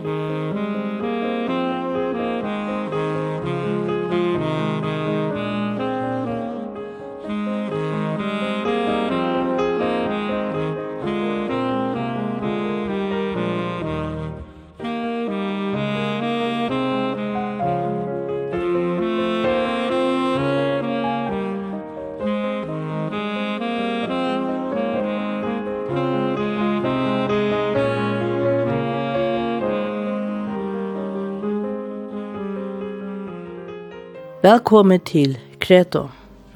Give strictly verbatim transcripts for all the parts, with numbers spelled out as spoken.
Velkommen til Kreto.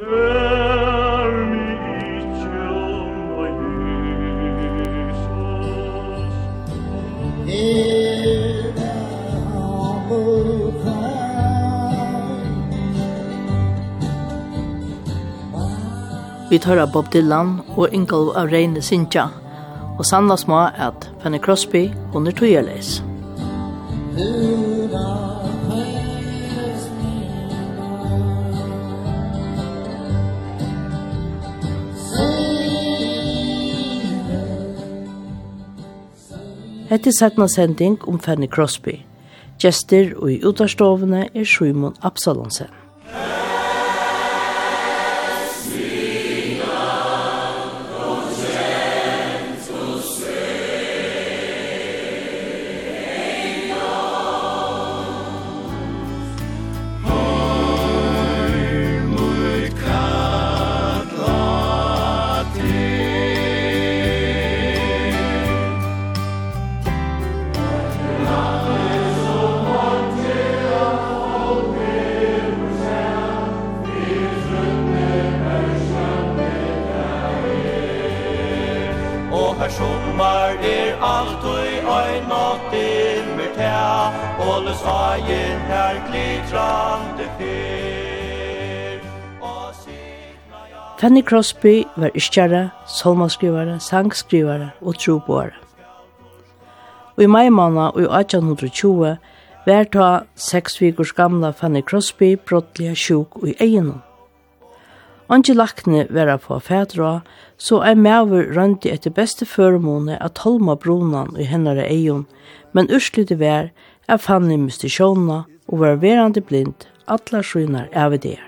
Vi tar av Bob Dylan og Ingolf av Reine Sintja, og sannla små at Fanny Crosby under tøyerleis. Hette setna sending om Fanny Crosby. Gjester og i utastovene er Simon Absalonsen. Fanny Crosby var iskjare, solmaskrivare, sangskrivare og troboare. Og i maimåna og i eighteen twenty var ta seks vikors gamla Fanny Crosby brottliga sjuk og i egenen. Anki lakne vera på fædra, så er maver rønti etter beste føremåne at holma bronan i hennare egen, men urslite vær er Fanny miste sjåna og var verande blind, atla skynar avdear.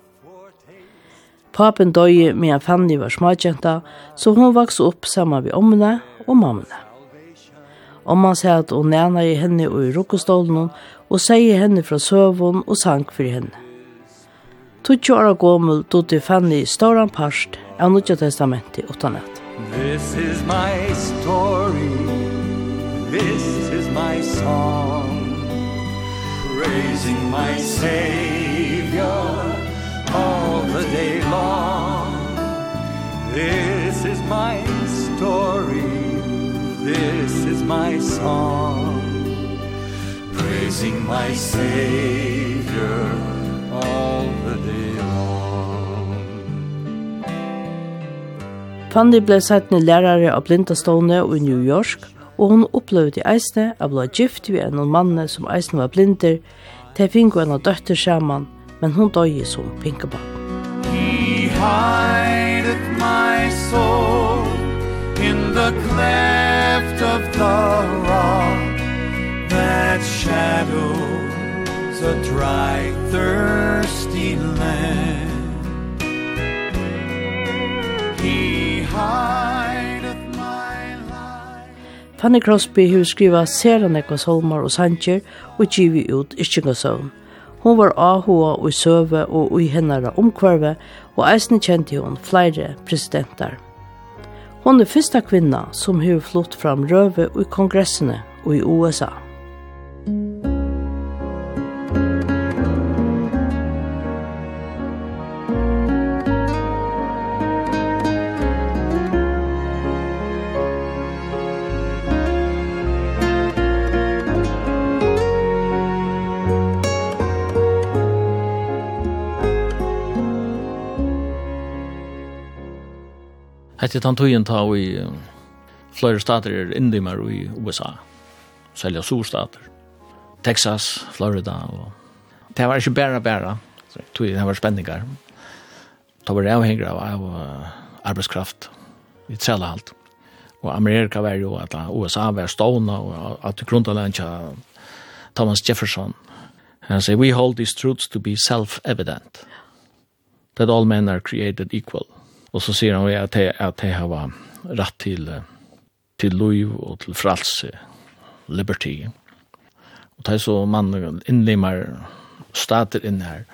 Papen døye medan Fanny var smadjenta, så hun vaks opp sammen med ommene og mammene. Omman sier at hun næna i henne og i rukkestolen, og sier henne fra søvun og sang for henne. Tutsi åra gommel dotte Fanny ståran parst av Nutja Testamentet utanat. This is my story, this is my song, praising my Savior all the day long. This is my story, this is my song, praising my Savior all the day long. Fanny ble satt en lærere av blindastående i New York, og hun opplevde eisne av å bli gift ved en mann som eisne var blinder, til finko en av døtter sammen, men hun døde som pinkebarn. He hideth my soul in the cleft of the rock that shadows a dry, thirsty land. He hideth my life. Fanny Crosby har skriva seranekva solmar og sanger og givet ut Ischingasøvn. Hon var ahoa og i søve og i hennara omkvarve, og eisne kjente hun flere presidenter. Hon er fyrsta kvinna som har flott fram røve og i kongressene og i U S A. Hette tantojen ta i flere stater er indimar i U S A. Selja storstater. Texas, Florida. Og det var ikke bare bare. Det var spenningar. Det var avhengig av, av arbeidskraft i trella alt. Och Amerika var ju att U S A var stående och att grundläggande till Thomas Jefferson. Han säger, we hold these truths to be self-evident. That all men are created equal. Och så säger han att det, att det har rätt till, till liv och till frälse, liberty. Och det är så man inlimmar stater in här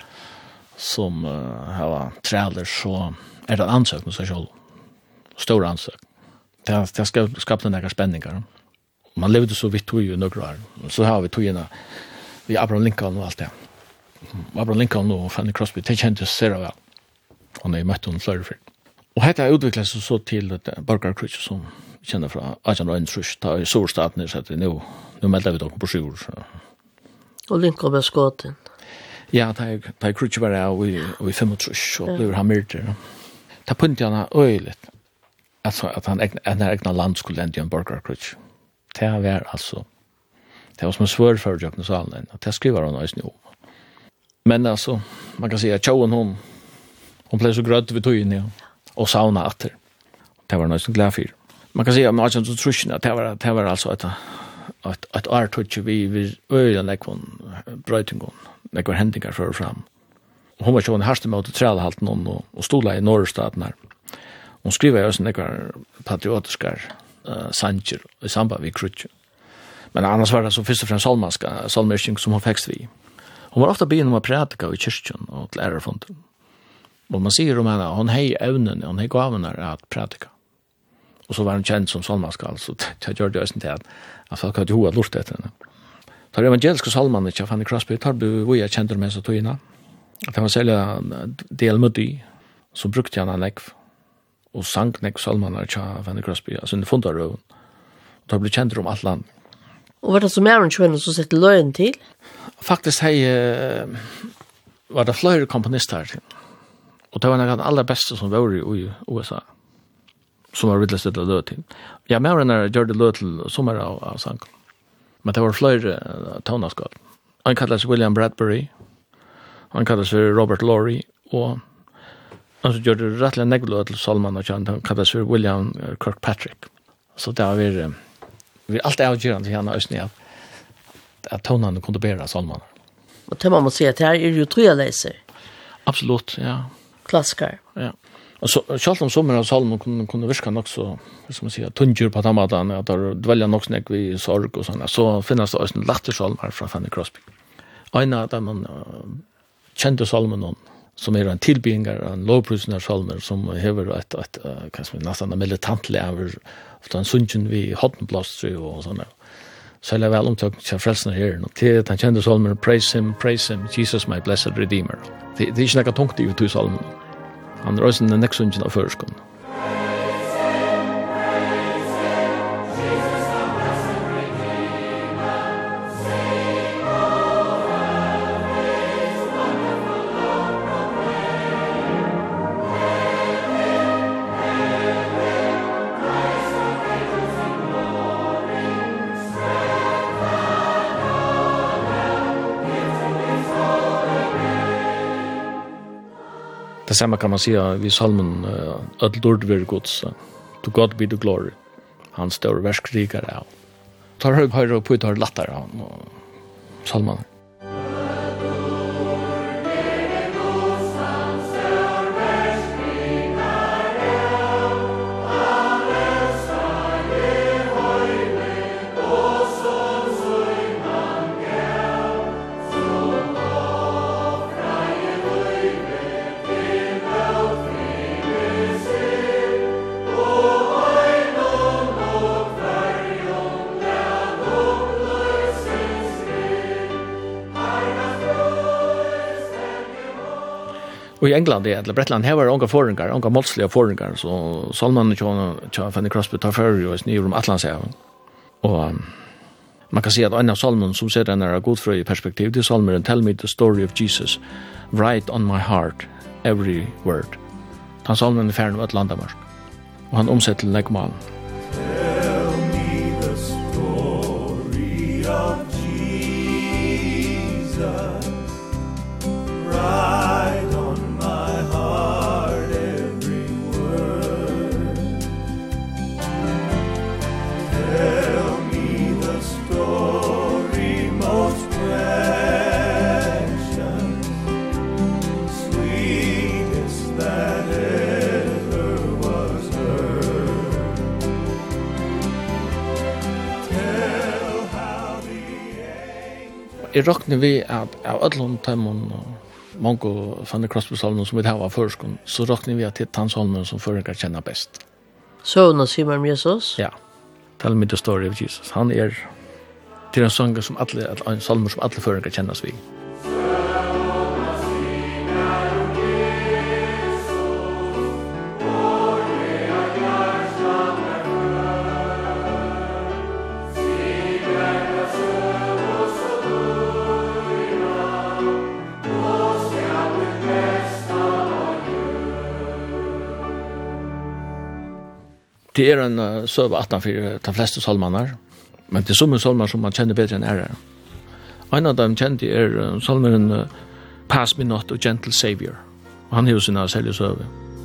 som uh, har träder så är det ansökning så själv. Stor ansökning. Det, det ska skapa några spänningar. Man levde så vitt tog ju några år. Så har vi tog vi Abraham Lincoln och allt det. Abraham Lincoln och Fanny Crosby, det kändes så väl. Och när jag mötte honom förr. Och detta utvecklades så till ett borgarkrig som vi känner från arton einhundrað. Det är storstaten så att nu, nu meldar vi dem på sju år. Och Lincoln var skåten. Ja, det är, det är krutsch var det i, i femogtrus och blev han myrder. Det punkt han öjligt. Alltså att han en egna land skulle ändå en borgarkrig. Det var alltså det var som en svår förutsättning så allen. Det skriver hon också nu. Men alltså man kan säga att Joan hon hon blev så gröt vid tojen ja och sauna efter. Det var nästan glad för. Man kan säga att man så tror att det var det var alltså att att att art touch vi vi ölen lekon brötingon. Det går händingar för fram. Hon var ju en harste mot trälla halt någon och, och stola i norrstaten här. Hon skriver ju såna patriotiska uh, sanger i samband med krutch. Men annars var det så först och främst salmanska salmerskning som hon fäxt vi. Hon var ofta begynt med att predika i kyrkan och till lärarfonden. Och man säger om henne, hon hej evnen, hon hej gaven att predika. Och så var hon känd som salmanska, alltså det gör det just inte att, att folk hade hoat lort efter henne. Tar evangeliska salmanen till Fanny Crosby, tar du vad jag kände med så togina. Att han var sälja delmödi, så brukte han en ekv. Och sang nek salmanen till Fanny Crosby, alltså en fundaröv. Och då blev känd om allt land. Och var det som är en kvinna som sätter lögn till? Faktiskt hej, uh, var det flera komponister till. Och det var den allra bästa som var i U S A. Som var vidlöst till lög till. Ja, men när jag gjorde lög till sommar av, av sang. Men det var flera uh, tonaskap. Han kallades William Bradbury. Han kallades Robert Laurie. Och han så gjorde rättliga neglög till Salman och han kallades William Kirkpatrick. Så det var vi... Uh, vi alltid avgörande till henne östning att, att tonen kunde bära salman. Och det man måste säga att det här är ju tror jag läser. Absolut, ja. Klassiker. Ja. Och så själv om sommar av salmen kunde, kunde virka också, som man säger, tungjur på tamadan, att det dvälja nog snäck vid sorg och sådana. Så finns det också en lattersalmar från Fanny Crosby. En av dem man uh, kände salmen om, som är en tillbyggnare, en lovprisande salmer som har ett, ett, ett kanske nästan en militant lever, ofta en sunchen vid hottenblåstry och sådana. Så är det väl omtrykt till frälsarna här. Till att han kände salmen, praise him, praise him, Jesus my blessed redeemer. Det, det är inte något tungt i ut salmen. Han är också den nästa sunchen av förskån. Det samma kan man säga vid salmen öll dord vir Guds, to God be the glory. Han står världskrigare av. Tar hög höjre på tar lattare av salmen. Och i England det eller Bretland här var det några föringar, några målsliga föringar så Salman och John Fanny Crosby tar för ju i New Atlantshavet. Och um, man kan se att en av salmen som ser den är god för i perspektiv till salmen Tell me the story of Jesus write on my heart every word. Han salmen är färd med Atlantamark. Och han omsätter till Nekmal. Tell me the story of Jesus write on my heart every word. Jeg råkner vi at av ödlom tøymon og mange Fanny Crosby-salmen som vi har av førskon, så råkner vi at det er salmen som føringar kjenner best. Søvn og Simon om Jesus? Ja. Tell me the story of Jesus. Han er til en sanger som alle, en salmer som alle føringar kjennes vi. Det er en uh, søv attan for de fleste salmaner, men det er som en salmer som man kjenner bedre enn ære. En av dem kjente er uh, salmeren uh, Pass Me Not og Gentle Savior. Og han har jo sine særlige søve.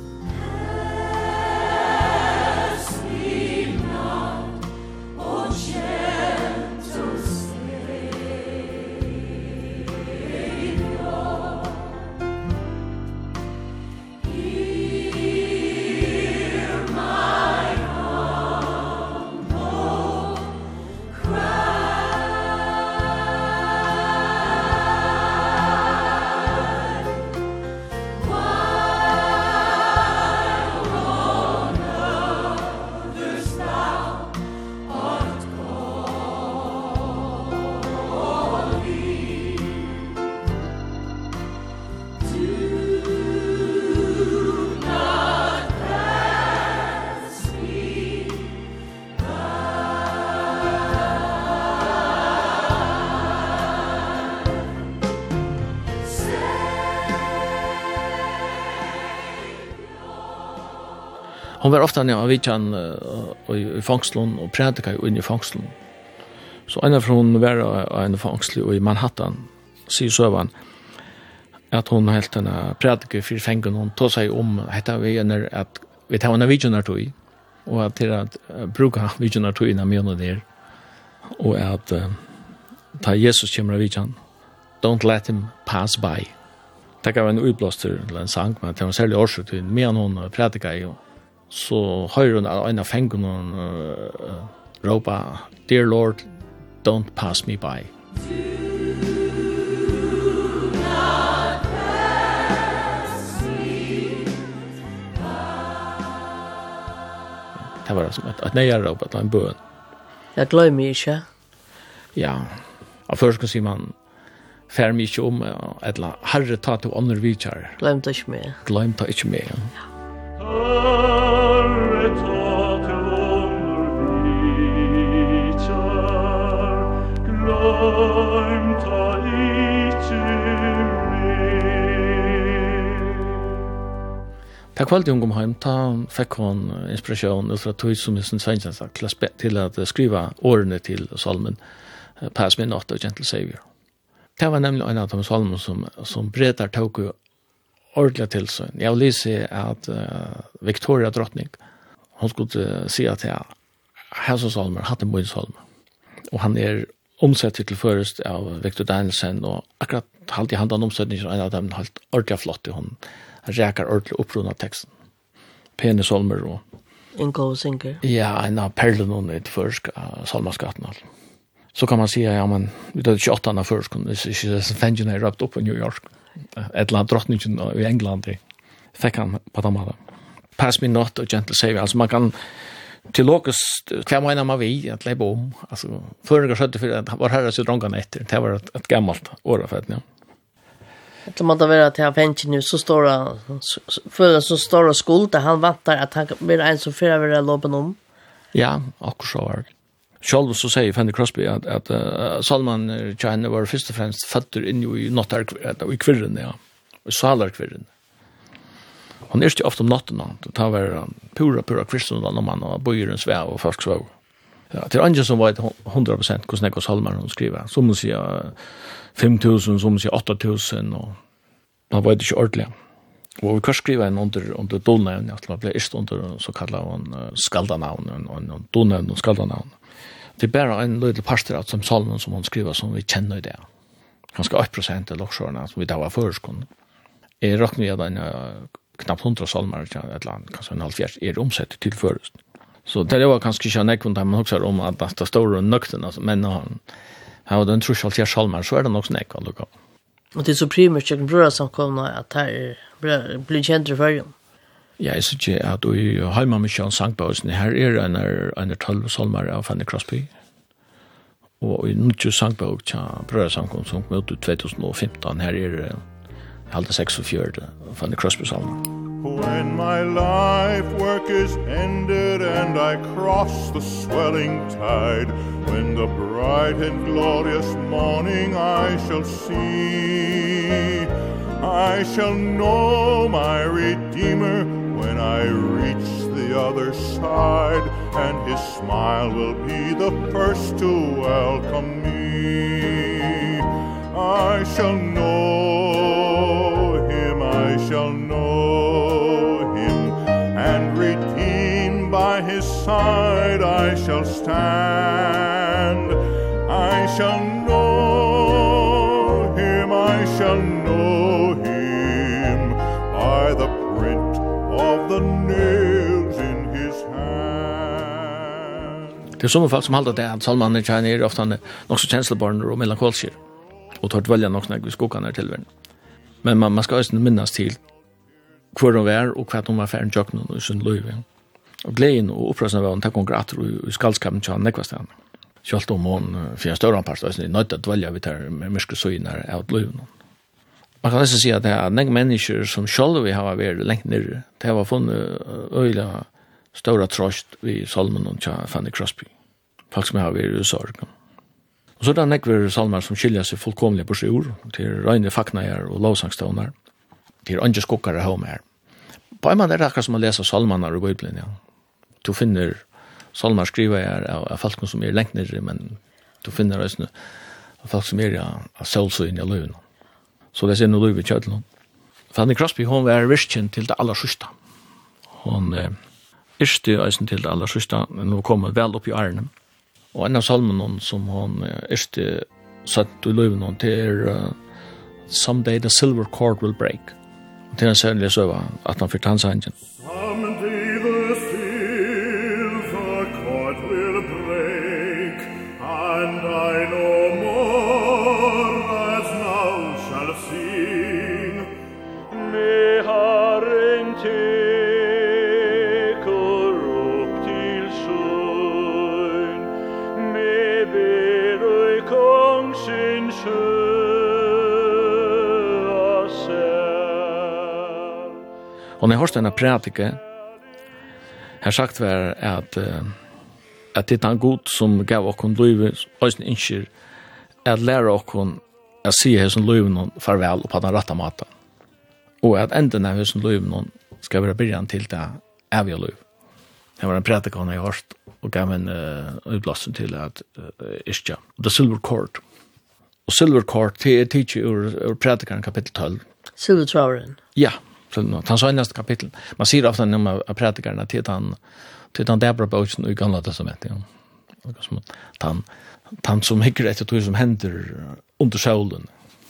Hon var ofta när jag vet han i fångslen och predikade in i fångslen. Så en av hon var en fångsel i Manhattan, säger sövan att hon helt en predikade för fängelsen och tog sig om heter vi när att vi tar en visioner till och att till att bruka visioner till innan månader där och att ta Jesus kommer vision. Don't let him pass by. Det kan vara en utblåster eller en sang, men det var särskilt årsök till medan hon predikade så hör hon en av fängen och uh, ropa Dear Lord, don't pass me by. Det var som ett, ett nejarrop, att en bön. Jag glömmer inte. Ja, av först kan säga man fär mig inte om, eller herre ta till andra vidkär. Glöm det inte med. Glöm det inte med. Ja. Ta kvalitet ungom heim, ta fikk hon inspiration ut fra tog som sin Svensson sagt til at skriva årene til salmen Pass Me Not og Gentle Savior. Det var nemlig en av de salmen som, som bredar tog ordentlig til seg. Jeg vil lise at uh, Victoria drottning, hun skulle uh, si at jeg Hæsa salmer, hatt en mye salmer. Og han er omsett til først av Victor Danielsen, og akkurat halt i handan omsetningen, en av dem halt ordentlig flott i hånden. Han räkar ordentligt upprunna texten. Pene salmer och Ingo Singer. Ja, en av perlen i det förska salmaskatten. Så kan man säga, ja men, vi tar tjugoåtta av förskon, det är inte fängen är röpt upp i New York. Ett land drottningen i England fick han på dem alla. Pass Me Not och Gentle Savior. Alltså man kan till lokast, kvar menar man vi att leva om. Alltså, förra skötte för att var herre så drongan efter. Det var ett, ett gammalt år för att ja. Det måste vara att jag fängt nu så stora för så stora skuld där han vattar att han blir en som förra vara loben om. Ja, akkurat så var det. Själv så säger Fanny Crosby att, att uh, Salman China var först och främst fötter in i nottar i kvirren, ja. I salarkvirren. Han är ju ofta om natten då tar var pura pura kristen då man och bojer svär och folk svär. Ja, till andra som var hundra procent hur snäcka Salman hon skriver. Som man säger fem tusen, som man säger åtta tusen och man var inte ordentligt. Och vi kan skriva en under under donavn, att man blir ist under så kallar hon skaldanavn och en donavn och skaldanavn. Det är bara en liten pastor som Salman som hon skriver som vi känner det. Ganska åtta procent eller också som vi då var förskon. Är rockar vi den knappt hundra salmer i ett land, kanske en halvfjärs, är omsett till först. Så det var kanske inte en ekvant man också om att det står och nökten, alltså, men han Ja, och den tror jag alltid salmer, så är det nog snäck alltså. Och det är så primärt jag bröder som kommer att här blir känt i förrjun. Ja, jag tycker att i Halma Mission Sanktbausen här är en en tolv salmer av Fanny Crosby. Och i Nutju Sanktbauk tja bröder samkom som kom ut tjugo femton här är halda sextiofyra Fanny Crosby salmer. When my life work is ended and I cross the swelling tide, when the bright and glorious morning I shall see, I shall know my Redeemer when I reach the other side, and his smile will be the first to welcome me. I shall know him, I shall know and redeemed by his side I shall stand. I shall know him, I shall know him by the print of the nails in his hand. Det är som folk som håller det att salmen är ofta nog så känslobarn och melankolsk och tar välja nog när vi skokar ner till världen. Men man, man ska också minnas till hur de var och vad de var färden tjockna och sin liv. Och glädjen och upprörelsen var en takongrater i skallskapen till nekvastan. Kjalt om hon för en större part var nöjt att välja vid här med myske syner av livet. Man kan nästan säga att det är en människor som själva har varit längt ner. Det har funnit öjliga stora tröst vid salmen och Fanny Crosby. Folk som har varit i sorg. Och så är det nekvar salmer som skiljer sig fullkomliga på sjur till röjne facknajar och lovsangstonar. Det är inte skockare hemma här. På en man är det akkurat som att läsa salmarna i Bibeln. Ja. Du finner salmar skriva är av, av folk som är längt nere, men du finner också av folk som är ja, av solsyn i löven. Så det är nog löv i kjötlen. Fanny Crosby, hon var virkkänd till det allra sista. Hon eh, yrste också till det allra sista, men hon kom väl upp i arnen. Och en av salmen som hon yrste satt i löven till uh, Someday the silver cord will break. Det är en särlig söva att man får tansa hangen. Someday the silver cord will break, and I no more as now shall sing. Me Herren teker upp till sjön, me ber i kongsins sjö. Och när jag hörde denna prätike har sagt var att uh, att det är en god som gav oss livet och inte att lära oss att se hur som livet farväl och på den rätta maten. Och att änden av hur som livet ska vara början till det eviga liv. Det var en prätike han har hört och gav en uh, utblåsning till att uh, ischa. The silver cord. Och silver cord det är teacher ur, ur prätikaren kapitel tolv. Silvertråden. Ja. Han sa i nästa kapitel. Man ser ofta när man predikarna till han till han Debra boken i Gamla testamentet. Ja. Som han han som hickar efter det som händer under solen.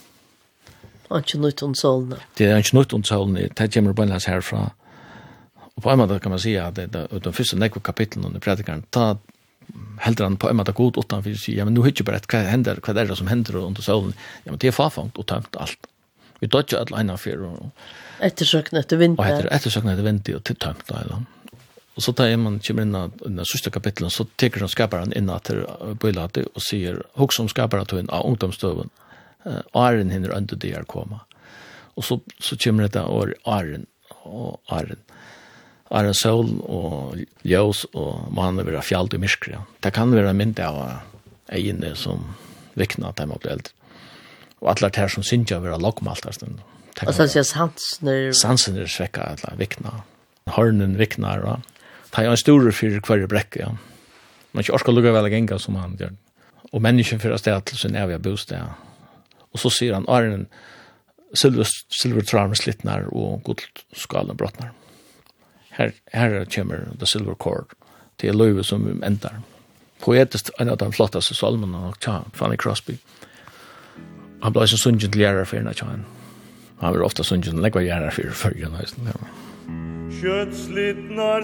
Och inte nytt under solen. Det är inte nytt under solen. Det kommer bara härifrån. Och på en måte kan man säga att det är de första nekva kapitlen under predikarna ta helt han på en måte god utanför sig. Ja, men nu hittar bara vad händer, vad är det som händer under solen? Ja, men det är farfångt och tömt allt. Vi tar inte alla ena för och Ettersökna efter vinter. Och efter ettersökna efter vinter och till tömt då eller. Och så tar man kommer in i den sista kapitlen så tycker de skaparen in att bylade och säger hur som skaparen till en ungdomstöven. Eh Aaron hinner under det är komma. Och så så kommer det år Aaron och Aaron. Aaron sol och ljus och man vill ha fjällt i mörker. Det kan vara mynd av egen som väckna att mot eld. Och alla det här som synja vara lockmaltasten. Och så säger sansen sansen är svecka alla väckna. Hörnen väcknar va. Ta en stor för kvar bräcka ja. Man ska orka lugga väl gänga som han gör. Och människan för att ställa till sin eviga bostad. Och så ser han Aaron silver silver trådar slitnar och guld skalen brottnar. Här här kommer the silver cord till Louis som ändar. Poetiskt en av de flottaste salmerna och ta Fanny Crosby. Han blev så sungen till lärare för när han var ofta sungen lägga lärare för förrgen hösten. Kött slitnar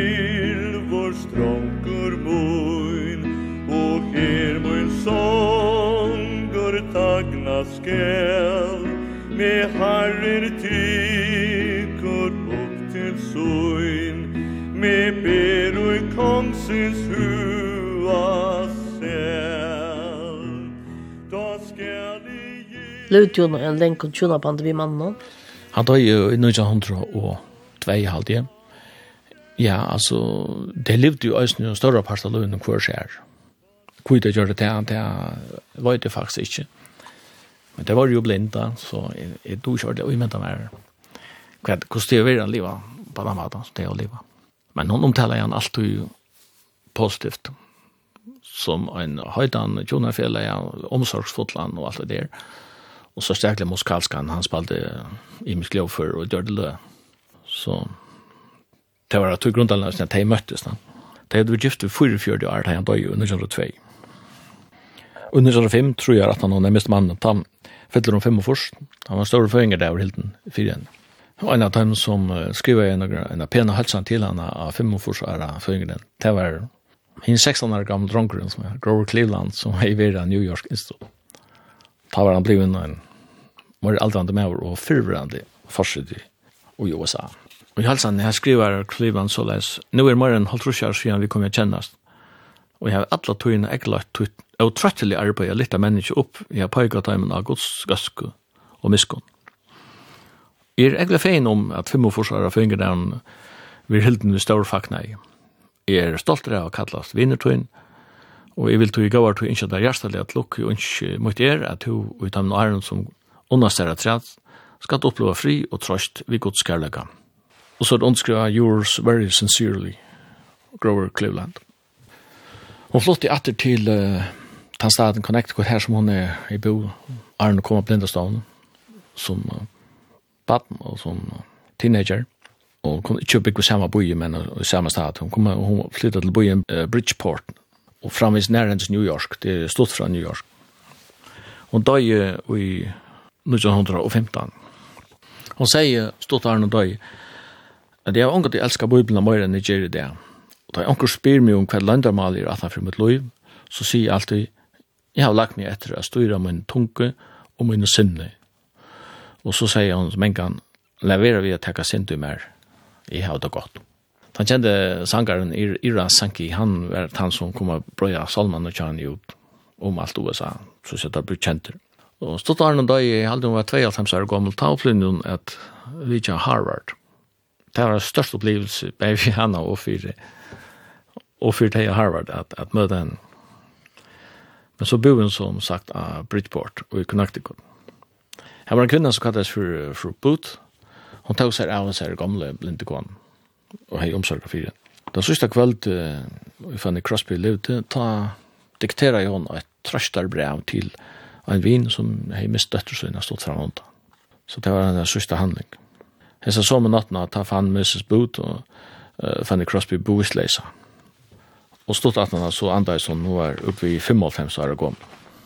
silver strånkar mun och her mun sol skall med Herren tycker upp till syn med ber och kongsins hua sel då skall det Lutjon en länk och tjuna band vi mannen. Han tar ju i nittonhundratvå halvdje. Ja, alltså, det levde ju också en större part av lönen kvar sig här. Hur det gör det till, det vet jag faktiskt inte. Men det var ju blinda, så jag då körde och invänta mig. Hur det är att leva på den maten, så det är att leva. Men hon omtalar han alltid positivt. Som en höjdan tjonarfälla, ja, omsorgsfotland och allt det där. Och så stärkle Moskalskan, han spalde i mitt glöv för och gjorde det. Så det var att tog grundanläggningen att de möttes. De hade varit gift vid fyrtiofjärde år, han dog ju nittonhundratvå. Och nittonhundrafem tror jag att han var närmast mannen. Han fyllde de fem och först. Han var större förhängare där över hilden i fyren. Och en av dem som skrev en, en pena hälsan till han av fem och först är förhängaren. Det var en sexton år gammal dronkeren som är Grover Cleveland som är i Vera New York Institute. Då var han blivit en var aldrande med och förvärande forskare i U S A. Och i halsen här skriver Cleveland så läs nu är mer än halvtrusjar sedan vi kommer att kännas. Och jag har alla togna äglat och tröttlig arbete lite människor upp. Jag har pågat dem av Guds gaske och miskon. Er ägla fein om att fem forsvara finger den vi hilden i stor faknai. Er stolt av att kallas vinnertøyn, og jeg vil tog i gavar til ikke der hjertelig at lukk og ikke mot er at hun og utan æren som understærer træt skal oppleva fri og trøst vid Guds kærlega. Og så er det underskriva yours very sincerely, Grover Cleveland. Hun flott i atter til uh, den staden Connecticut her som hun er i bo, Arne kom blindestående som uh, baden og som uh, teenager. Og kom ikke bygge samme bøye, men i samme stad. Hun, kom, hun flyttet til bøyen uh, Bridgeport, og framvis nærhens New York. Det er stått fra New York. Hun døg i nittonhundrafemton. Hun sier, stått her og døg, at jeg har ångat jeg elsker Bibelen mer enn jeg gjør i det. Og da jeg ångat spyr meg om hva landermal er at han for mitt liv, så sier jeg alltid, jeg har lagt meg etter å styre min tunke og min sinne. Og så sier hun, men kan levere vi å takke sinne mer. Jeg har det godt. Han kjente sangaren Ira Sankey, han var han som kom og brøya salman og kjane ut om alt U S A, så sier det blir kjent. Og stått Arne da jeg halde hun var tjueoghalvfems år gammel, ta opplevde hun at vi kjente Harvard. Det var størst opplevelse, bare for henne og for, og for det Harvard, at, at møte henne. Men så bor hun som sagt av Bridgeport og i Connecticut. Her var en kvinne som kallades for, for Booth. Hun tog seg av seg gamle blindekån og hei omsorg for det. Den siste kveld uh, vi fann i Crosby levde, ta diktera i hånd et trøstarbrev til en vin som hei mist døttersøyne stått fram hånda. Så det var den siste handling. Jeg sa så med natten at ta fann missus Booth og uh, fann i Crosby boisleisa. Og stått at han så andret som nå er oppe i femoghalvfems år gammel.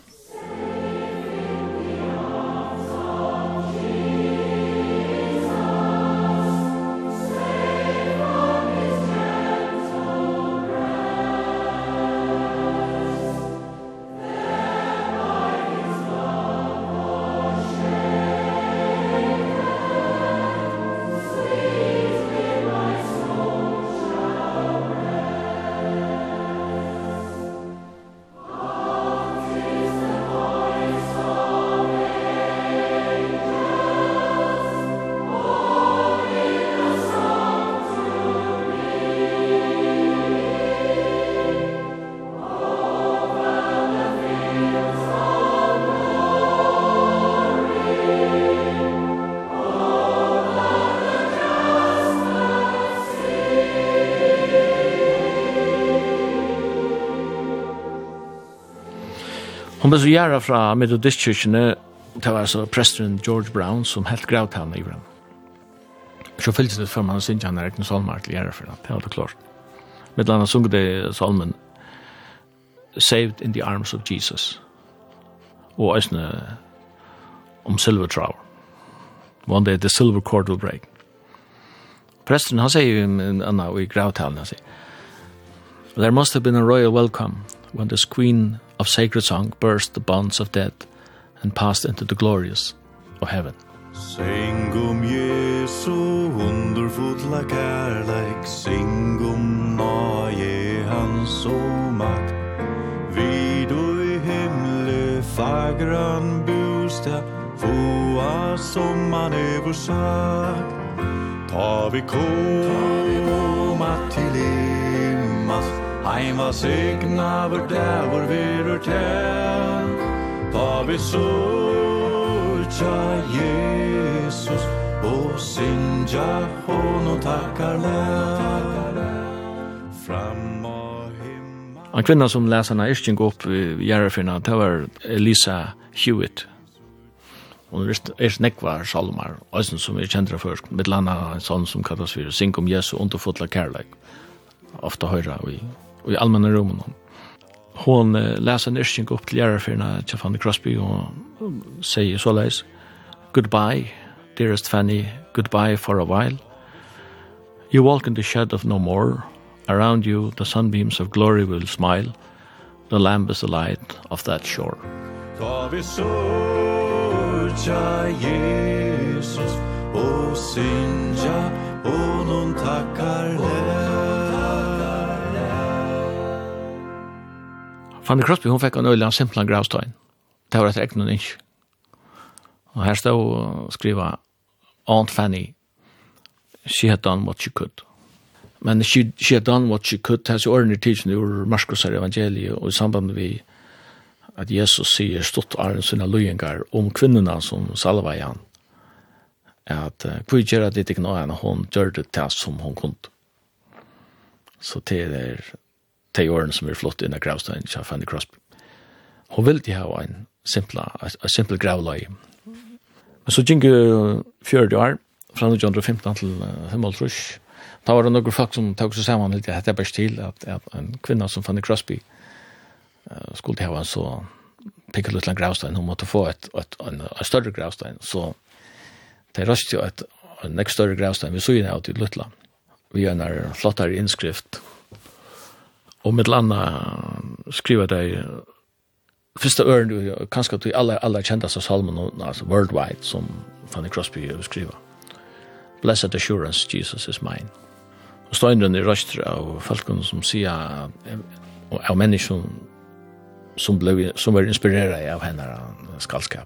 Hon blev så gärna från Methodistkyrkene, det var så prästen George Brown som helt gravt henne i den. Så fylldes det för man att synge han är inte salmar till gärna för det, det var det klart. Med bland annat sjunger det salmen Saved in the Arms of Jesus. Och ösne om silver trowel. One day the silver cord will break. Prästen han säger ju en annan i gravtalen, han säger There must have been a royal welcome when this queen of sacred song burst the bonds of death and passed into the glorious of heaven. Sing om Jesu underfulla kärlek, sing om nage hans och makt. Vid och i himle fagran bostad, foa som man över sagt. Ta vi komma till himmas, heima segna vår där vår verur tän. Ta vi soltja Jesus, och sinja honom tackar lär. Fram och himma. En kvinna som läser när Ishting upp i Järfina, det var Elisa Hewitt. Hon er nekvar salmar, eisen som er kjent for, med landa en sånn som kallas for Sing om Jesu underfotla kærleik. Ofta høyra i, i allmänna rummen. Hon uh, läser en Ishting upp til Järfina til Fanny Crosby og sier så leis: Goodbye, dearest Fanny, goodbye for a while. You walk in the shed of no more. Around you the sunbeams of glory will smile. The lamp is the light of that shore. Ta vi soltja Jesus, och sinja honom tackar lär. Fanny Crosby, hon fikk en øyla simpla gravstein. Det var et egnet inch. Og her stod og skriva Aunt Fanny, she had done what she could. Men she, she had done what she could, det er så ordentlig tidsen ur Marskos evangeliet, og i samband med at Jesus sier stått av sine løyengar om kvinnorna som salva igjen, at uh, hvor gjør det ikke noe enn hun gjør det til som hun kunne. Så det er de årene som er flott innan gravstein til Fanny Crosby. Hun ville ha en simpel, en simpel gravløy. Men så gikk jo fjørde år, fra nitton femton til femhundra. Da var det noen folk som tok seg sammen litt, at det bare til at, at en kvinna som Fanny Crosby uh, skulle ha en så pikkelutland gravstein, hun måtte få et, et, en, en større gravstein, så det røst jo et, en ekst større gravstein, vi så inn av til Lutla. Vi gjør en flottere innskrift, og med landa skriver de första ören, kanske att alla alla kända så salmen alltså worldwide som Fanny Crosby skriver. Blessed assurance, Jesus is mine. Och står in i röster av folk som säger av människor som blev som var inspirerade av henne skallskap.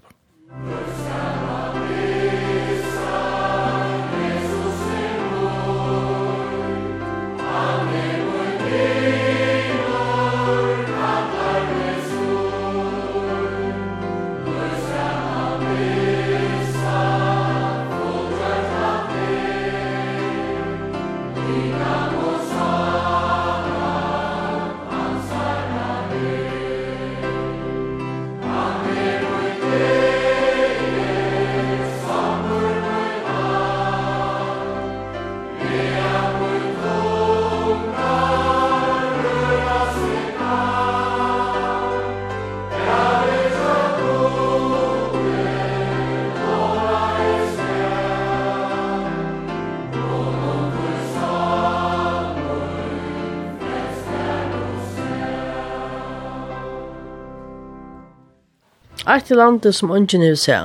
Eit til landet som ungen vil se.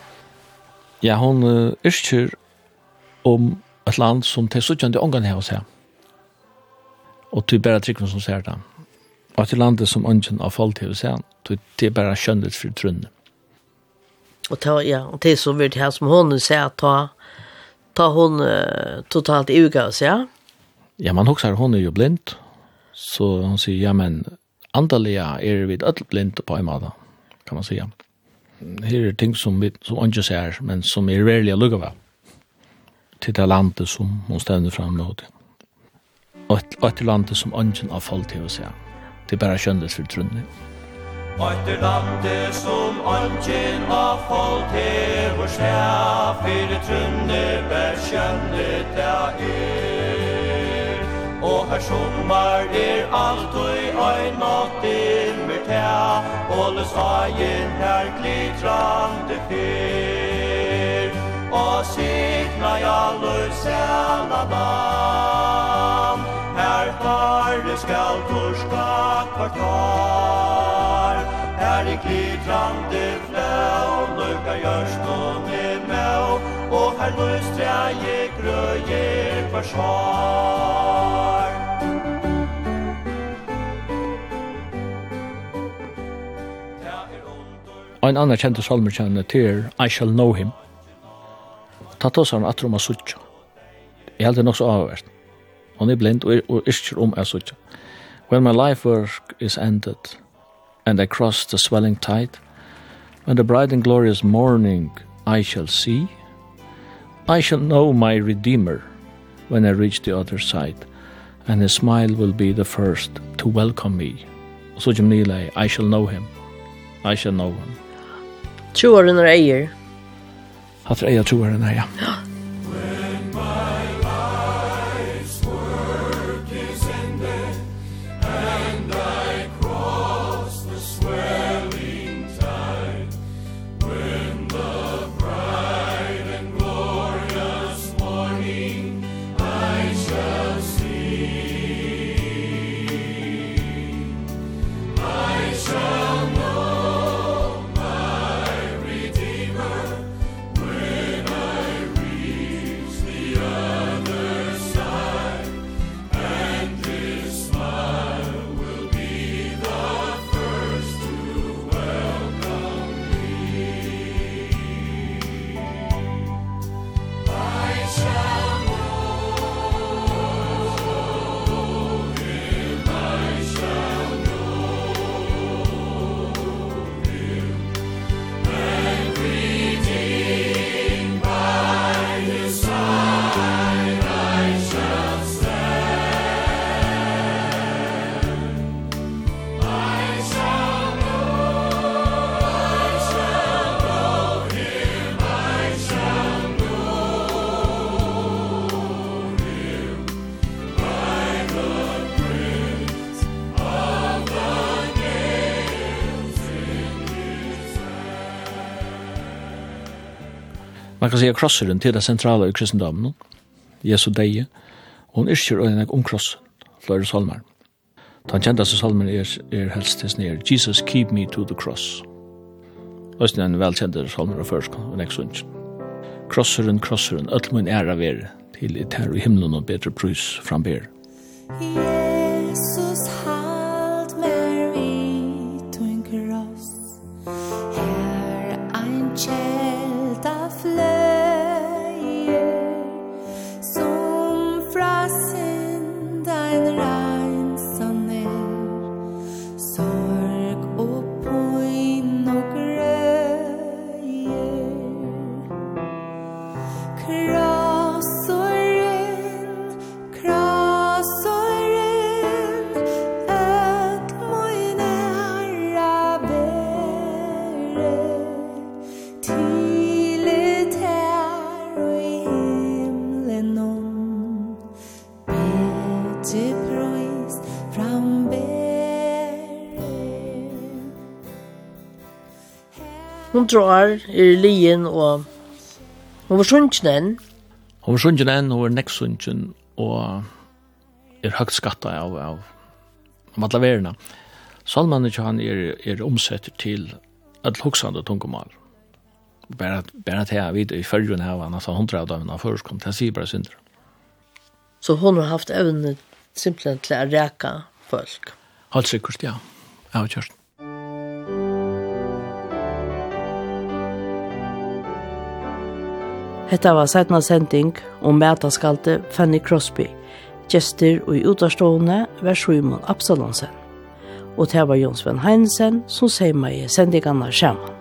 Ja, hon uh, yrkjer om et land som til suttjande ungen har å se. Og til bare tryggven som ser det. Og til landet som ungen har folk til å se. Til bare skjønnet for trunne. Og ta, ja, og til så vil det her som hon ser, ta, ta hon uh, totalt i uga å se. Ja, man husker hon er jo blind. Så hon sier, ja, men andaliga er vi öll blind på en måte, kan man säga. Här är ting som vi som inte ser, men som är rarely lugga va. Till det landet som hon ständer fram mot. Och ett landet som ungen har fallit till att säga. Det är bara kändes för trunne. Ett landet som ungen har fallit till att säga, för trunne bär kändet det är. Och här sommar är allt och i en natt immer tär. Hålles agen här glittrande fyr. Och signa jag lösela namn. Här har det skall torska kvartal. her i glitrande flau, lukka gjørst og med mau, og her løstreie grøyer forsvar. En annan kjente salmerkjenne til I Shall Know Him. Tatt oss han atrom av suttja. Jeg held det nok så avhverst. Hon er blind og iskjer om av suttja. When my life work is ended, and I cross the swelling tide, when the bright and glorious morning I shall see, I shall know my Redeemer when I reach the other side, and his smile will be the first to welcome me. Så som nila, I shall know him. I shall know him. Troaren er eier. Hatt er eier troaren er, ja. When my life's work is ended, and I cross the swelling tide, when the bright and glorious morning I shall see, I shall know my Redeemer when I reach the other side, and his smile will be the first to welcome me. I shall know him, I shall know him, and redeemed by his side I shall stand. I shall know, I shall know him, I shall know him, by the prints of the nails in his Man kan säga krosseren til det sentrala i kristendommen. Jesu deie. Hon iskjer øyne om krossen. Flere salmer. Den kjentaste salmen er, er helst til snir. Jesus keep me to the cross. Øyne er en velkjente salmer av først. Og nek sunn. Krosseren, krosseren. Øtl min æra være til et her i himmelen og bedre prus framber. Jesus halt mer vid to en kross. Her ein kjelda fløyer, som fra synd ein rensan er, sorg og poin og grøyer. Krossoren, krossoren, et moine herra bere, til et her og i himlen om, bedre prøys frambere. Hundra år er lien og hun var sunnknen. Hon var sunnkjen enn, hon var neksunnkjen, og er høgt skatta av, av, av matlaverina. Salmanen ikke han er, er omsetter til et hoksande tungomal. Bare, bare til jeg vid i fyrjun her, han har hundra av dem av førskom, til jeg sier bare synder. Så hon har haft evne simpelthen til å reka folk. Helt sikkert, ja. Jeg har kjørst. Hetta var setna sending om mætaskalte Fanny Crosby. Gjester og i utarstående var Simon Absalonsen. Og det var Jonsven Heinsen som sier meg i sendingarna skjermen.